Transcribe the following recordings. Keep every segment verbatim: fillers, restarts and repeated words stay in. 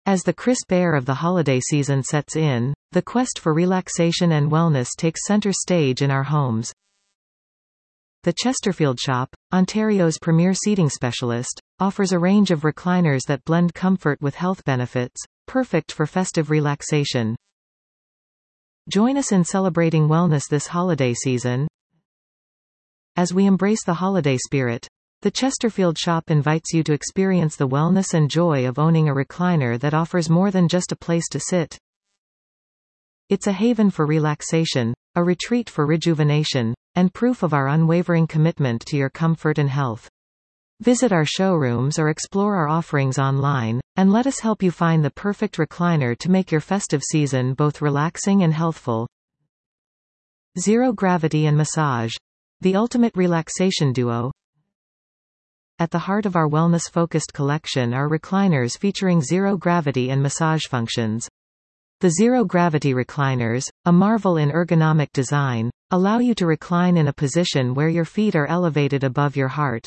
As the crisp air of the holiday season sets in, the quest for relaxation and wellness takes center stage in our homes. The Chesterfield Shop, Ontario's premier seating specialist, offers a range of recliners that blend comfort with health benefits, perfect for festive relaxation. Join us in celebrating wellness this holiday season. As we embrace the holiday spirit, the Chesterfield Shop invites you to experience the wellness and joy of owning a recliner that offers more than just a place to sit. It's a haven for relaxation, a retreat for rejuvenation, and proof of our unwavering commitment to your comfort and health. Visit our showrooms or explore our offerings online, and let us help you find the perfect recliner to make your festive season both relaxing and healthful. Zero Gravity and Massage, the ultimate relaxation duo. At the heart of our wellness-focused collection are recliners featuring zero gravity and massage functions. The zero-gravity recliners, a marvel in ergonomic design, allow you to recline in a position where your feet are elevated above your heart.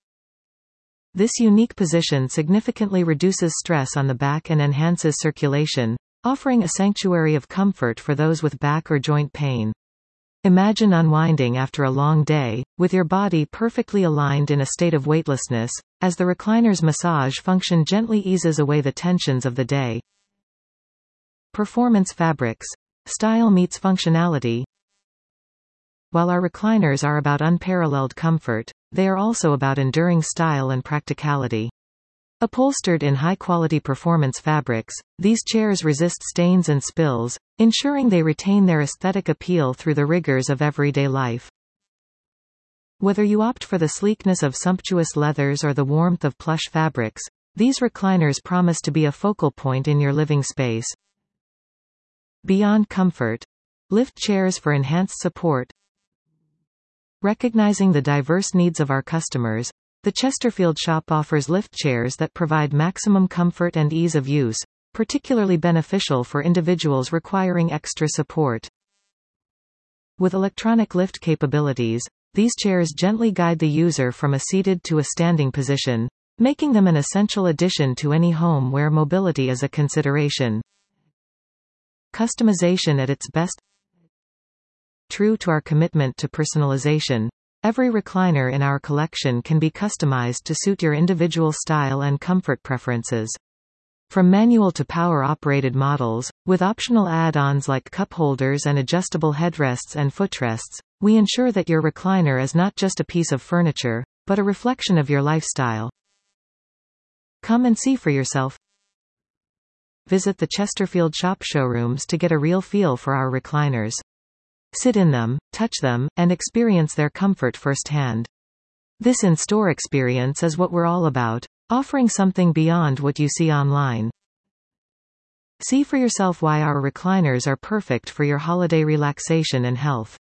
This unique position significantly reduces stress on the back and enhances circulation, offering a sanctuary of comfort for those with back or joint pain. Imagine unwinding after a long day, with your body perfectly aligned in a state of weightlessness, as the recliner's massage function gently eases away the tensions of the day. Performance fabrics. Style meets functionality. While our recliners are about unparalleled comfort, they are also about enduring style and practicality. Upholstered in high-quality performance fabrics, these chairs resist stains and spills, ensuring they retain their aesthetic appeal through the rigors of everyday life. Whether you opt for the sleekness of sumptuous leathers or the warmth of plush fabrics, these recliners promise to be a focal point in your living space. Beyond comfort. Lift chairs for enhanced support. Recognizing the diverse needs of our customers, the Chesterfield Shop offers lift chairs that provide maximum comfort and ease of use, particularly beneficial for individuals requiring extra support. With electronic lift capabilities, these chairs gently guide the user from a seated to a standing position, making them an essential addition to any home where mobility is a consideration. Customization at its best. True to our commitment to personalization, every recliner in our collection can be customized to suit your individual style and comfort preferences. From manual to power-operated models, with optional add-ons like cup holders and adjustable headrests and footrests, we ensure that your recliner is not just a piece of furniture, but a reflection of your lifestyle. Come and see for yourself. Visit the Chesterfield Shop showrooms to get a real feel for our recliners. Sit in them, touch them, and experience their comfort firsthand. This in-store experience is what we're all about, offering something beyond what you see online. See for yourself why our recliners are perfect for your holiday relaxation and health.